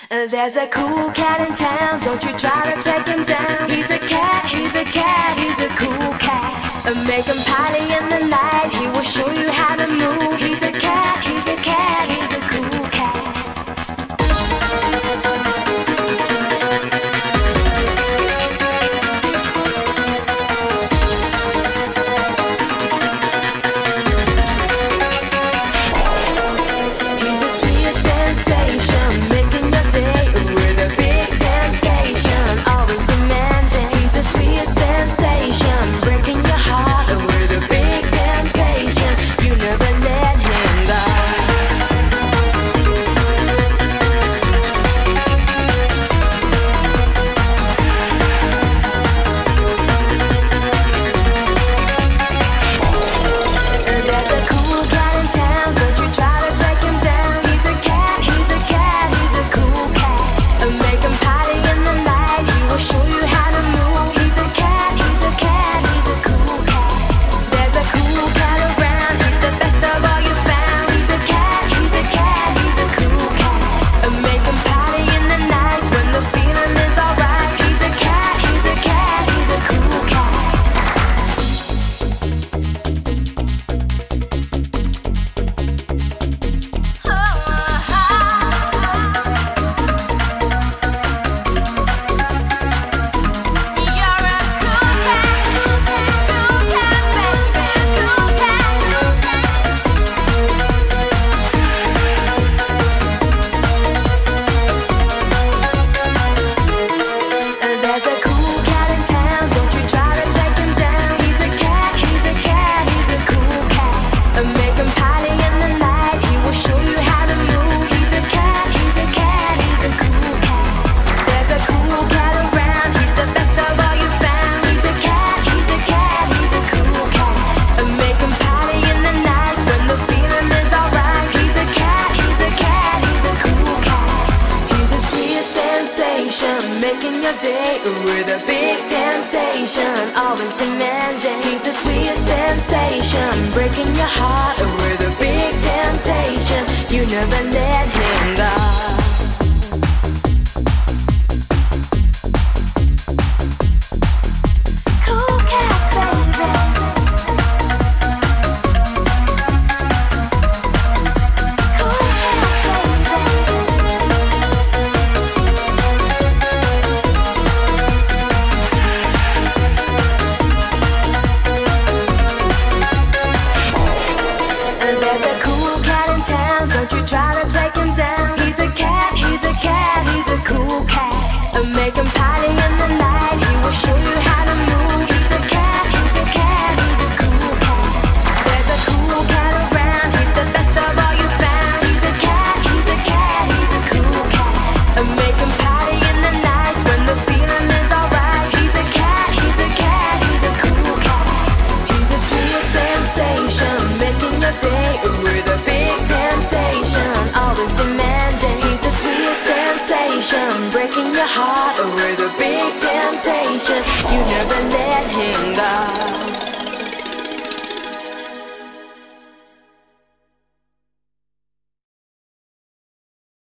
There's a cool cat in town, don't you try to take him down. He's a cat, he's a cat, he's a cool cat. Make him party in the night, he will show you how to move. He's a cat, he's a cat, he's a cool cat. He's a sweet sensation, making your day with a big temptation, always demanding. He's a sweet sensation, breaking your heart with a big temptation. You never let him go. There's a cool cat in town, don't you try to take him down. He's a cat, he's a cat, he's a cool cat. Make him party in the night, he will show you how to move. He's a cat, he's a cat, he's a cool cat. There's a cool cat around, he's the best of all you found. He's a cat, he's a cat, he's a cool cat. Make him party in the night when the feeling is alright. He's a cat, he's a cat, he's a cool cat. There's a cool cat in town, don't you try to take him down. He's a cat, he's a cat, he's a cool cat. Make him party in the night, he will show you how to move. He's a cat, he's a cat, he's a cool cat. There's a cool cat around, he's the best of all you found. He's a cat, he's a cat, he's a cool cat. Make him party in the night when the feeling is alright. He's a cat, he's a cat, he's a cool cat. He's a sweet sensation, making your day with a big temptation, always demanding. He's a sweet sensation, breaking your heart with a big temptation. You never let him go. Cool cat, baby. Cool There's a cool cat in town, don't you try to take him down. He's a cat, he's a cat, he's a cool cat. Make him party in the night, he will show you how to move. He's a cat, he's a cat, he's a cool cat. There's a cool cat around, he's the best of all you found. He's a cat, he's a cat, he's a cool cat. Make him party in the night when the feeling is alright. He's a cat, he's a cat, he's a cool cat. He's a sweet sensation, making your day